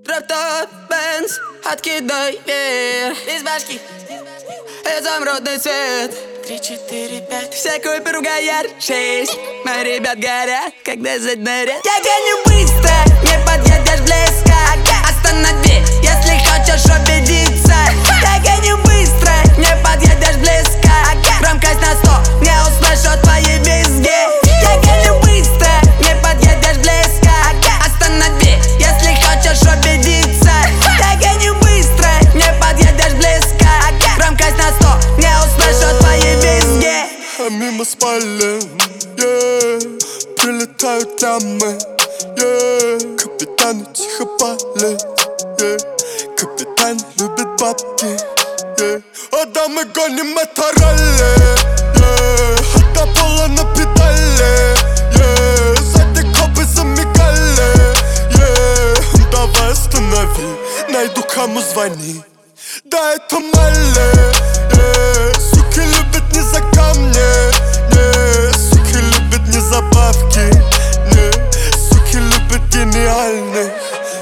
Дроп-топ, Бенз, откидай вверх из башки, изумрудный цвет. 3, 4, 5. Все купи ругаяр 6. Мои ребят горят, когда заднарят. Я гоню быстро, не подъедешь близко. Останови, если хочешь убедиться. Я гоню быстро, не подъедешь близко. Громкость на 100, не услышу твои визги. Я гоню быстро, не подъедешь близко. Останови, если хочешь убедиться. Я гоню быстро, не подъедешь близко. Громкость на 100, не услышу твои визги. А мимо спален, прилетают дамы, капитаны тихо палят, капитан любит бабки, а дамы гоним это ралли, до пола на педали, сзади копы замигали, давай останови, найду кому звони. Да, это Малли, суки любят не за камни, суки любят не за бабки, суки любят гениальных,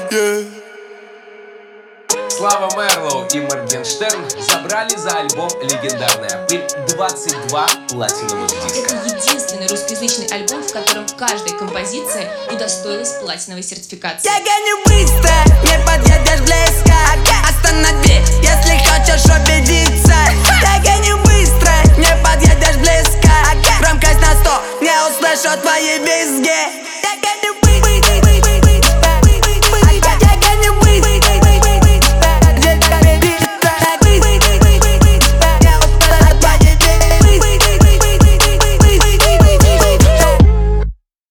Слава Мерлоу и Моргенштерн забрали за альбом «Легендарная пыль» 22 платиновых диска. Это единственный русскоязычный альбом, в котором каждая композиция удостоилась платиновой сертификации. Я гоню быстро, не подъедешь близко. Останови, если хочешь убедиться. Я гоню быстро, не подъедешь близко. Громкость на 100, не услышу твои визги.